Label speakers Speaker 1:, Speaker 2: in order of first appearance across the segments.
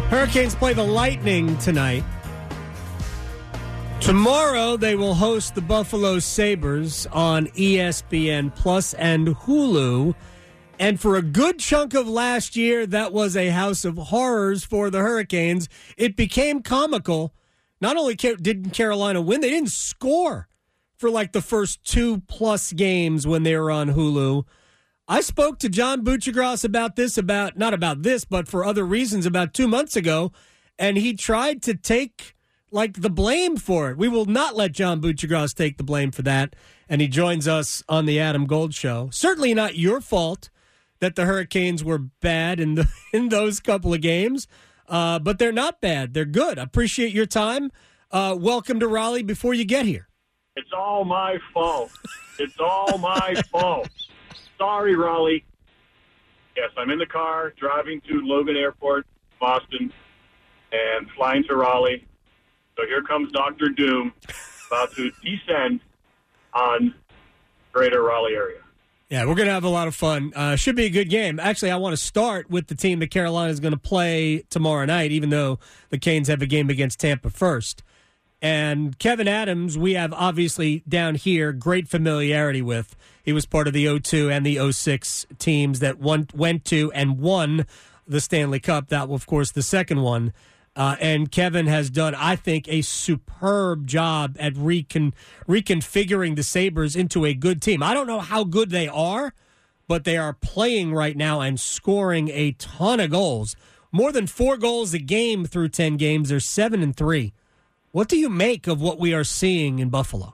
Speaker 1: Hurricanes play the Lightning tonight. Tomorrow, they will host the Buffalo Sabres on ESPN Plus and Hulu. And for a good chunk of last year, that was a house of horrors for the Hurricanes. It became comical. Not only didn't Carolina win, they didn't score for like the first 2+ games when they were on Hulu. I spoke to John Buccigross about this, not about this, but for other reasons about 2 months ago, and he tried to take the blame for it. We will not let John Buccigross take the blame for that, and he joins us on the Adam Gold Show. Certainly not your fault that the Hurricanes were bad in those couple of games, but they're not bad. They're good. I appreciate your time. Welcome to Raleigh before you get here.
Speaker 2: It's all my fault. It's all my fault. Sorry, Raleigh. Yes, I'm in the car driving to Logan Airport, Boston, and flying to Raleigh. So here comes Dr. Doom about to descend on greater Raleigh area.
Speaker 1: Yeah, we're going to have a lot of fun. Should be a good game. Actually, I want to start with the team that Carolina is going to play tomorrow night, even though the Canes have a game against Tampa first. And Kevyn Adams, we have obviously down here great familiarity with. He was part of the 02 and the 06 teams that went to and won the Stanley Cup. That was, of course, the second one. And Kevyn has done, I think, a superb job at reconfiguring the Sabres into a good team. I don't know how good they are, but they are playing right now and scoring a ton of goals. More than 4 goals a game through 10 games. They're 7-3. What do you make of what we are seeing in Buffalo?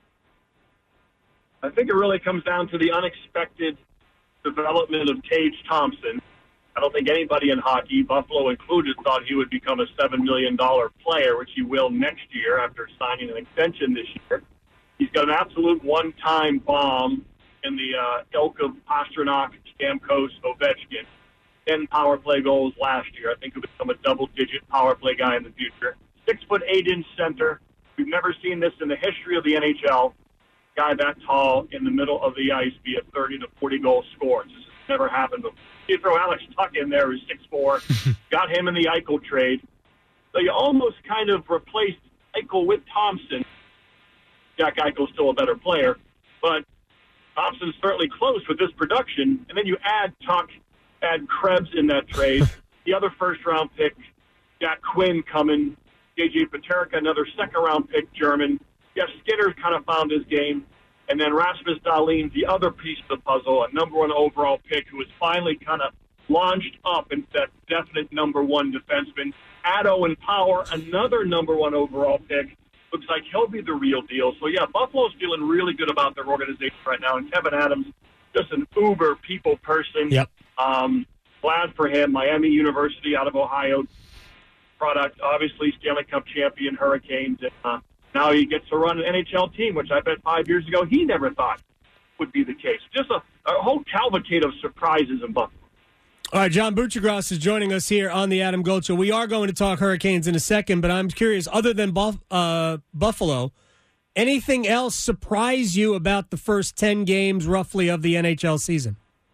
Speaker 2: I think it really comes down to the unexpected development of Tage Thompson. I don't think anybody in hockey, Buffalo included, thought he would become a $7 million player, which he will next year after signing an extension this year. He's got an absolute one-time bomb in the ilk of Pastrnak, Stamkos, Ovechkin. 10 power play goals last year. I think he'll become a double-digit power play guy in the future. 6'8" center. We've never seen this in the history of the NHL. Guy that tall in the middle of the ice be a 30 to 40 goal scorer. This has never happened before. You throw Alex Tuch in there, who's 6'4", got him in the Eichel trade. So you almost kind of replaced Eichel with Thompson. Jack Eichel's still a better player, but Thompson's certainly close with this production. And then you add Tuch, add Krebs in that trade. The other first-round pick, Jack Quinn coming, J.J. Paterka, another second-round pick, German. Jeff Skinner kind of found his game. And then Rasmus Dahlin, the other piece of the puzzle, a number 1 overall pick who was finally kind of launched up into that definite number 1 defenseman. Add Owen Power, another number 1 overall pick. Looks like he'll be the real deal. So, yeah, Buffalo's feeling really good about their organization right now. And Kevyn Adams, just an uber people person.
Speaker 1: Yep.
Speaker 2: Glad for him. Miami University out of Ohio product, obviously Stanley Cup champion Hurricanes. Now he gets to run an NHL team, which I bet 5 years ago he never thought would be the case. Just a whole cavalcade of surprises in Buffalo.
Speaker 1: All right, John Buccigross is joining us here on the Adam Gold Show. We are going to talk Hurricanes in a second, but I'm curious, other than Buffalo, anything else surprise you about the first 10 games roughly of the NHL season?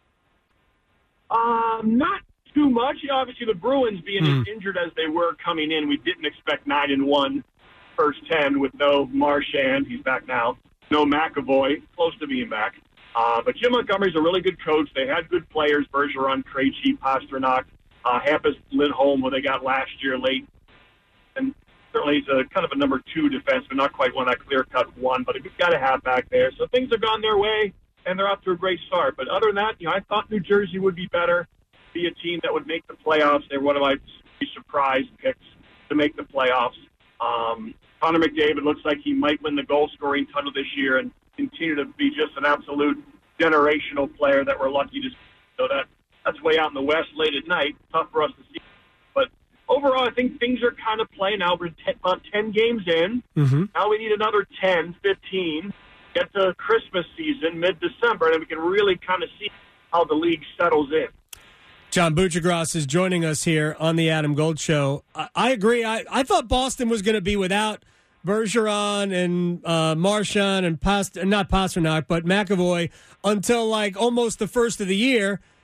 Speaker 2: Not too much. Obviously, the Bruins being as injured as they were coming in, we didn't expect 9-1 first 10 with no Marchand. He's back now. No McAvoy, close to being back. But Jim Montgomery's a really good coach. They had good players, Bergeron, Krejci, Pastrnak, Hampus Lindholm, who they got last year late. And certainly he's a kind of a number 2 defenseman, not quite one, a clear-cut one, but a good guy to have back there. So things have gone their way, and they're off to a great start. But other than that, I thought New Jersey would be better, be a team that would make the playoffs. They were one of my surprise picks to make the playoffs. Connor McDavid looks like he might win the goal-scoring title this year and continue to be just an absolute generational player that we're lucky to see. So that's way out in the West late at night. Tough for us to see. But overall, I think things are kind of playing out. We're about 10 games in. Mm-hmm. Now we need another 10, 15, get to Christmas season, mid-December, and then we can really kind of see how the league settles in.
Speaker 1: John Buccigross is joining us here on the Adam Gold Show. I agree. I thought Boston was going to be without Bergeron and Marchand and not Pastrnak, but McAvoy until like almost the first of the year.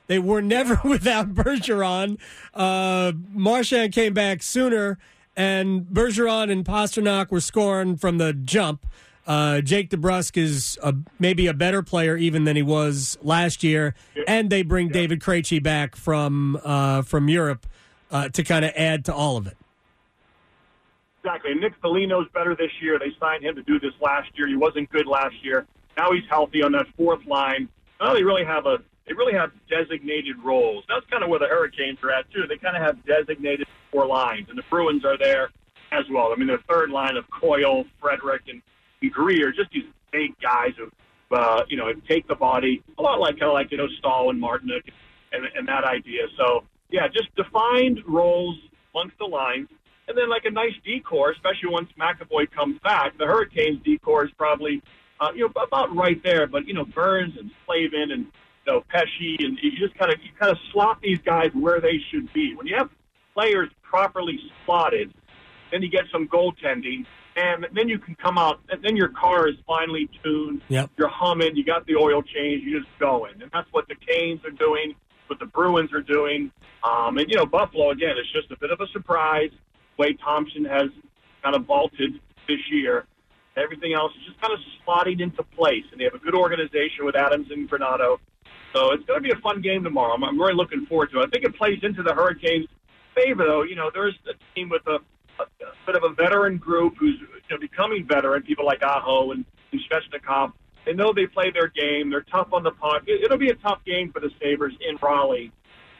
Speaker 1: They were never without Bergeron. Marchand came back sooner, and Bergeron and Pastrnak were scoring from the jump. Jake DeBrusk is maybe a better player even than he was last year, and they bring David Krejci back from Europe to kind of add to all of it.
Speaker 2: Exactly. And Nick Foligno's better this year. They signed him to do this last year. He wasn't good last year. Now he's healthy on that fourth line. Now they really have designated roles. That's kind of where the Hurricanes are at too. They kind of have designated four lines, and the Bruins are there as well. I mean, their third line of Coyle, Frederick, and Greer, just these big guys who, take the body a lot like Stahl and Martinic and that idea. So yeah, just defined roles amongst the lines. And then like a nice decor, especially once McAvoy comes back. The Hurricanes decor is probably, about right there. But, Burns and Slavin and, Pesci, and you kind of slot these guys where they should be. When you have players properly slotted, then you get some goaltending, and then you can come out, and then your car is finely tuned.
Speaker 1: Yep.
Speaker 2: You're humming, you got the oil change, you're just going. And that's what the Canes are doing, what the Bruins are doing. And, Buffalo, again, is just a bit of a surprise. Way Thompson has kind of vaulted this year. Everything else is just kind of slotting into place, and they have a good organization with Adams and Granato. So it's going to be a fun game tomorrow. I'm really looking forward to it. I think it plays into the Hurricanes' favor, though. There's a team with a bit of a veteran group who's becoming veteran, people like Aho and Svechnikov. They know they play their game. They're tough on the puck. It'll be a tough game for the Sabres in Raleigh.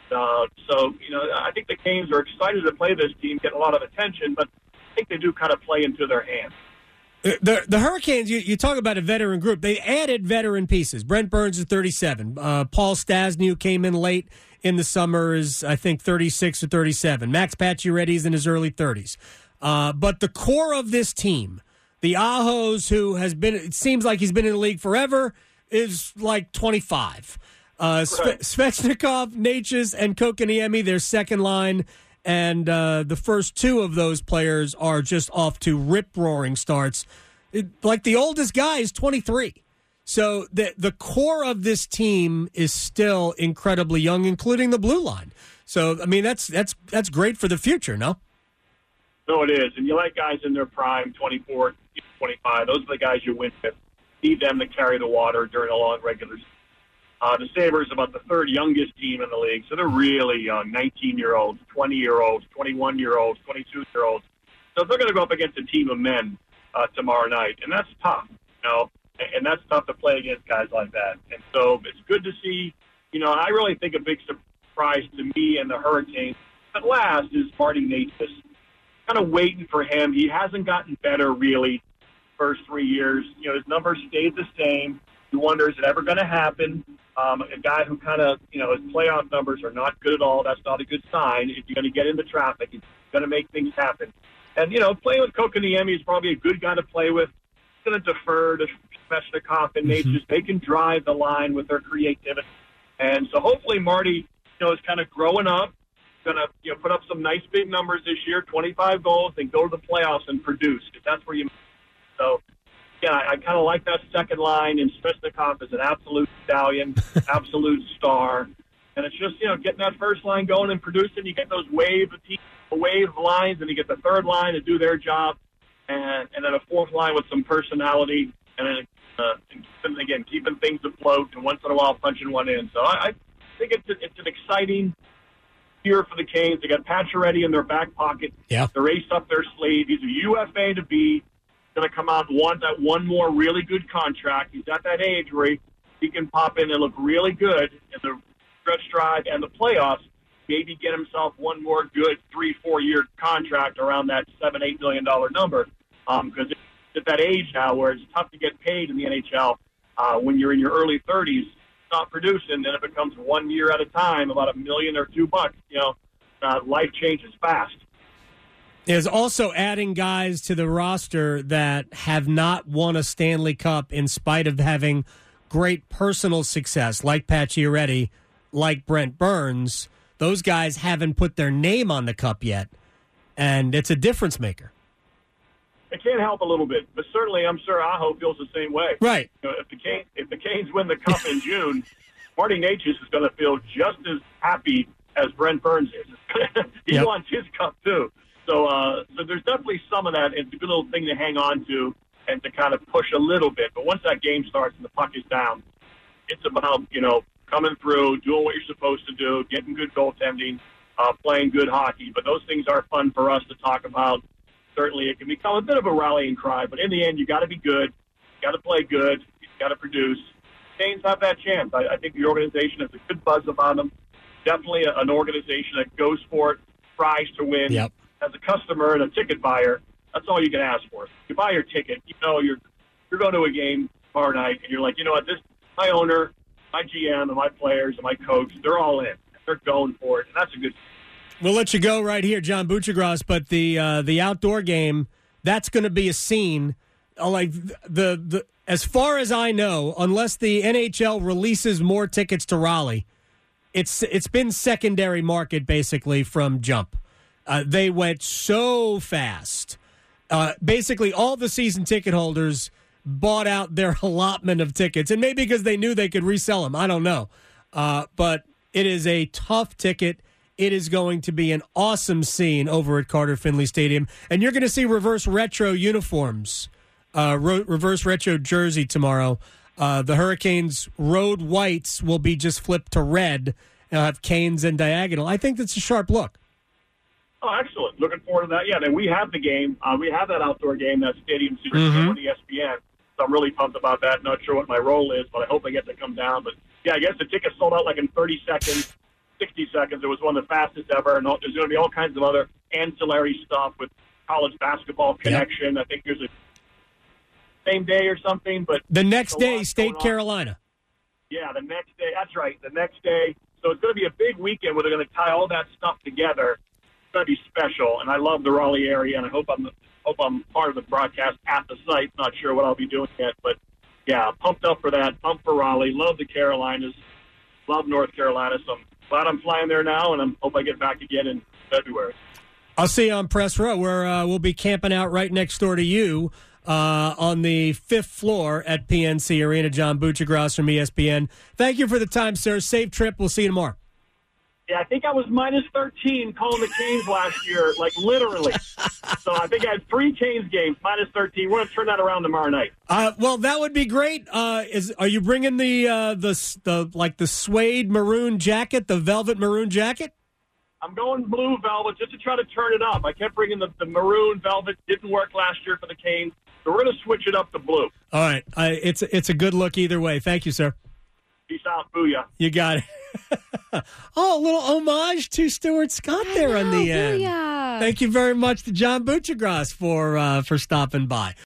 Speaker 2: I think the Canes are excited to play this team, get a lot of attention, but I think they do kind of play into their hands.
Speaker 1: The Hurricanes, you talk about a veteran group. They added veteran pieces. Brent Burns is 37. Paul Stastny, who came in late in the summer, is, I think, 36 or 37. Max Pacioretty is in his early 30s. But the core of this team, the Ahos, who it seems like he's been in the league forever, is like 25. Svechnikov, Natchez, and Kokoniemi, their second line, and the first two of those players are just off to rip-roaring starts. Like the oldest guy is 23. So the core of this team is still incredibly young, including the blue line. So, I mean, that's great for the future, no?
Speaker 2: No, it is. And you like guys in their prime, 24, 25. Those are the guys you win with. Need them to carry the water during a long regular season. The Sabres are about the third youngest team in the league, so they're really young, 19-year-olds, 20-year-olds, 21-year-olds, 22-year-olds. So they're going to go up against a team of men tomorrow night, and that's tough, and that's tough to play against guys like that. And so it's good to see, I really think a big surprise to me and the Hurricanes at last is Marty Natchez. Kind of waiting for him. He hasn't gotten better, really, first 3 years. His numbers stayed the same. He wonders, is it ever going to happen? A guy who kind of, his playoff numbers are not good at all. That's not a good sign. If you're going to get into traffic, it's going to make things happen. And, playing with Kokoniemi is probably a good guy to play with. He's going to defer to Svechnikov and Natchez. They can drive the line with their creativity. And so hopefully Marty, is kind of growing up, going to, put up some nice big numbers this year, 25 goals, and go to the playoffs and produce, because that's where you – so – yeah, I kind of like that second line, and Svechnikov is an absolute stallion, absolute star. And it's just, getting that first line going and producing. You get those wave lines, and you get the third line to do their job, and then a fourth line with some personality, and then, again, keeping things afloat, and once in a while punching one in. So I think it's an exciting year for the Canes. They got Pacioretty in their back pocket.
Speaker 1: Yeah.
Speaker 2: They're ace up their sleeve. He's a UFA to be. Going to come out and want that one more really good contract. He's at that age where he can pop in and look really good in the stretch drive and the playoffs. Maybe get himself one more good 3-4 year contract around that $7-8 million number. Because it's at that age now where it's tough to get paid in the NHL. When you're in your early 30s, not producing, then it becomes 1 year at a time, about $1 million or $2. Life changes fast.
Speaker 1: Is also adding guys to the roster that have not won a Stanley Cup in spite of having great personal success, like Pacioretty, like Brent Burns. Those guys haven't put their name on the cup yet, and it's a difference maker.
Speaker 2: It can't help a little bit, but certainly I'm sure Aho feels the same way.
Speaker 1: Right.
Speaker 2: If the Canes win the cup in June, Marty Necas is going to feel just as happy as Brent Burns is. He wants his cup, too. So there's definitely some of that. It's a good little thing to hang on to and to kind of push a little bit. But once that game starts and the puck is down, it's about, coming through, doing what you're supposed to do, getting good goaltending, playing good hockey. But those things are fun for us to talk about. Certainly it can become a bit of a rallying cry, but in the end, you got to be good. You got to play good. You got to produce. Canes have that chance. I think the organization has a good buzz about them. Definitely an organization that goes for it, tries to win.
Speaker 1: Yep.
Speaker 2: As a customer and a ticket buyer, that's all you can ask for. You buy your ticket, you're going to a game tomorrow night, and you're like, you know what, my owner, my GM, and my players, and my coach, they're all in. They're going for it, and that's a good.
Speaker 1: We'll let you go right here, John Buccigross, but the outdoor game, that's going to be a scene. Like the as far as I know, unless the NHL releases more tickets to Raleigh, it's been secondary market basically from jump. They went so fast. Basically, all the season ticket holders bought out their allotment of tickets, and maybe because they knew they could resell them. I don't know. But it is a tough ticket. It is going to be an awesome scene over at Carter Finley Stadium. And you're going to see reverse retro uniforms, reverse retro jersey tomorrow. The Hurricanes road whites will be just flipped to red. They'll have canes and diagonal. I think that's a sharp look.
Speaker 2: Oh, excellent. Looking forward to that. Yeah, then we have the game. We have that outdoor game, that Stadium Series on ESPN. So I'm really pumped about that. Not sure what my role is, but I hope I get to come down. But, yeah, I guess the tickets sold out like in 30 seconds, 60 seconds. It was one of the fastest ever. And there's going to be all kinds of other ancillary stuff with college basketball connection. Yep. I think there's a same day or something. But
Speaker 1: the next day, State Carolina.
Speaker 2: Yeah, the next day. That's right, the next day. So it's going to be a big weekend where they're going to tie all that stuff together. It's going to be special, and I love the Raleigh area, and I hope I'm part of the broadcast at the site. Not sure what I'll be doing yet, but yeah, pumped up for that. Pumped for Raleigh. Love the Carolinas. Love North Carolina. So I'm glad I'm flying there now, and I hope I get back again in February.
Speaker 1: I'll see you on Press Row, where we'll be camping out right next door to you on the 5th floor at PNC Arena. John Buccigross from ESPN. Thank you for the time, sir. Safe trip. We'll see you tomorrow.
Speaker 2: Yeah, I think I was minus 13 calling the Canes last year, like literally. So I think I had 3 Canes games, minus 13. We're going to turn that around tomorrow night.
Speaker 1: Well, that would be great. Are you bringing the suede maroon jacket, the velvet maroon jacket?
Speaker 2: I'm going blue velvet just to try to turn it up. I kept bringing the maroon velvet. Didn't work last year for the Canes. So we're going to switch it up to blue.
Speaker 1: All right. It's a good look either way. Thank you, sir.
Speaker 2: Peace out. Booyah.
Speaker 1: You got it. Oh, a little homage to Stuart Scott there on the end.
Speaker 3: Booyah.
Speaker 1: Thank you very much to John Buccigross for stopping by.